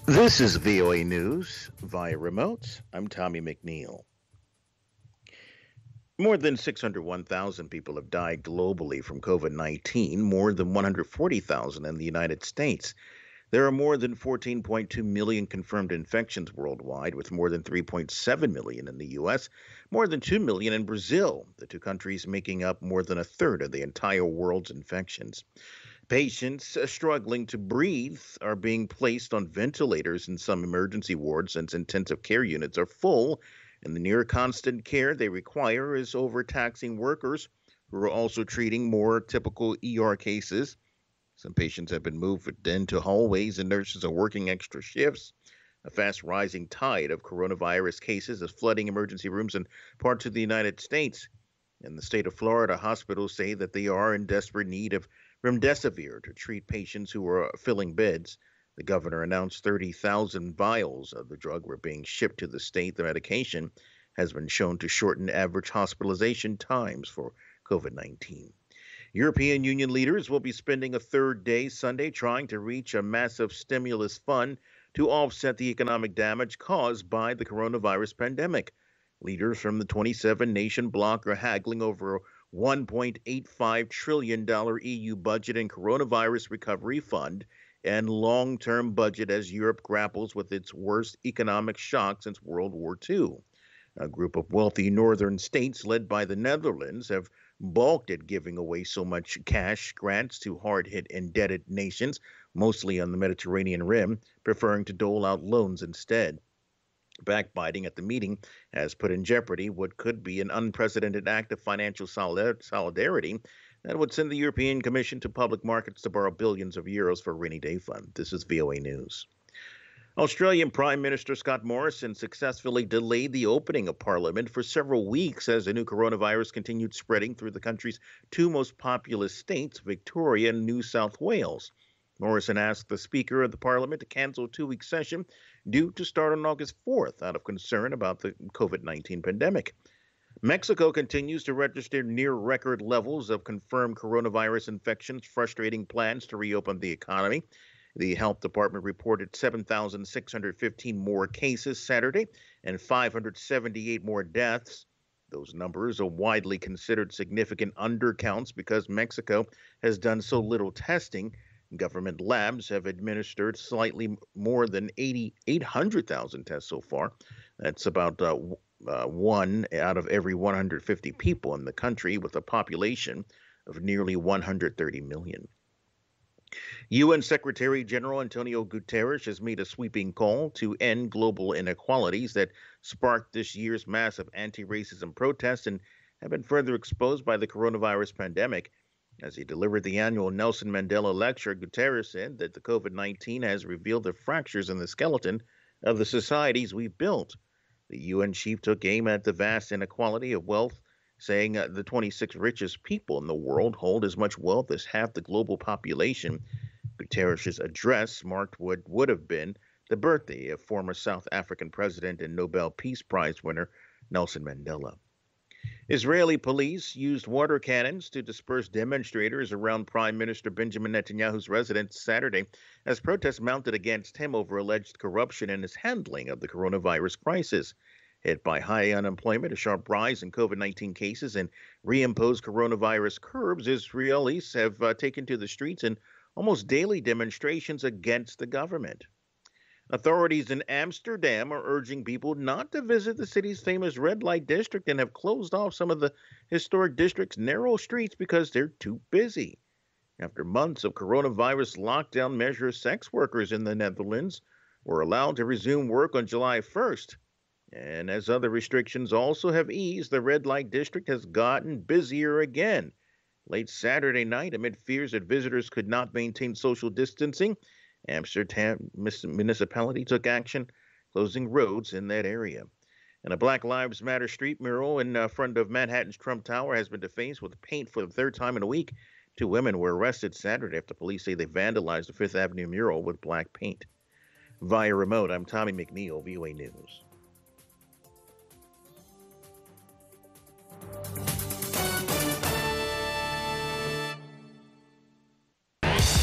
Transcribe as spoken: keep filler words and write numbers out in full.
This is V O A News via remote. I'm Tommy McNeil. More than six hundred one thousand people have died globally from COVID nineteen, more than one hundred forty thousand in the United States. There are more than fourteen point two million confirmed infections worldwide, with more than three point seven million in the U S, more than two million in Brazil, the two countries making up more than a third of the entire world's infections. Patients uh, struggling to breathe are being placed on ventilators in some emergency wards since intensive care units are full, and the near constant care they require is overtaxing workers who are also treating more typical E R cases. Some patients have been moved into hallways, and nurses are working extra shifts. A fast rising tide of coronavirus cases is flooding emergency rooms in parts of the United States. In the state of Florida, hospitals say that they are in desperate need of remdesivir to treat patients who are filling beds. The governor announced thirty thousand vials of the drug were being shipped to the state. The medication has been shown to shorten average hospitalization times for COVID nineteen. European Union leaders will be spending a third day Sunday trying to reach a massive stimulus fund to offset the economic damage caused by the coronavirus pandemic. Leaders from the twenty-seven nation bloc are haggling over a one point eight five trillion dollars E U budget and coronavirus recovery fund and long term budget as Europe grapples with its worst economic shock since World War two. A group of wealthy northern states led by the Netherlands have balked at giving away so much cash grants to hard hit indebted nations, mostly on the Mediterranean rim, preferring to dole out loans instead. Backbiting at the meeting has put in jeopardy what could be an unprecedented act of financial solidarity that would send the European Commission to public markets to borrow billions of euros for a rainy day fund. This is V O A News. Australian Prime Minister Scott Morrison successfully delayed the opening of Parliament for several weeks as the new coronavirus continued spreading through the country's two most populous states, Victoria and New South Wales. Morrison asked the Speaker of the Parliament to cancel a two week session due to start on August fourth out of concern about the COVID nineteen pandemic. Mexico continues to register near record levels of confirmed coronavirus infections, frustrating plans to reopen the economy. The health department reported seven thousand six hundred fifteen more cases Saturday and five hundred seventy-eight more deaths. Those numbers are widely considered significant undercounts because Mexico has done so little testing. Government labs have administered slightly more than eight hundred thousand tests so far. That's about uh, uh, one out of every one hundred fifty people in the country, with a population of nearly one hundred thirty million. U N Secretary General Antonio Guterres has made a sweeping call to end global inequalities that sparked this year's massive anti racism protests and have been further exposed by the coronavirus pandemic. As he delivered the annual Nelson Mandela lecture, Guterres said that the COVID nineteen has revealed the fractures in the skeleton of the societies we've built. The U N chief took aim at the vast inequality of wealth, saying uh, the twenty-six richest people in the world hold as much wealth as half the global population. Guterres' address marked what would have been the birthday of former South African president and Nobel Peace Prize winner Nelson Mandela. Israeli police used water cannons to disperse demonstrators around Prime Minister Benjamin Netanyahu's residence Saturday as protests mounted against him over alleged corruption in his handling of the coronavirus crisis. Hit by high unemployment, a sharp rise in COVID nineteen cases, and reimposed coronavirus curbs, Israelis have uh, taken to the streets in almost daily demonstrations against the government. Authorities in Amsterdam are urging people not to visit the city's famous red light district and have closed off some of the historic district's narrow streets because they're too busy. After months of coronavirus lockdown measures, sex workers in the Netherlands were allowed to resume work on July first. And as other restrictions also have eased, the red light district has gotten busier again. Late Saturday night, amid fears that visitors could not maintain social distancing, Amsterdam municipality took action, closing roads in that area. And a Black Lives Matter street mural in uh, front of Manhattan's Trump Tower has been defaced with paint for the third time in a week. Two women were arrested Saturday after police say they vandalized the Fifth Avenue mural with black paint. Via remote, I'm Tommy McNeil, V O A News.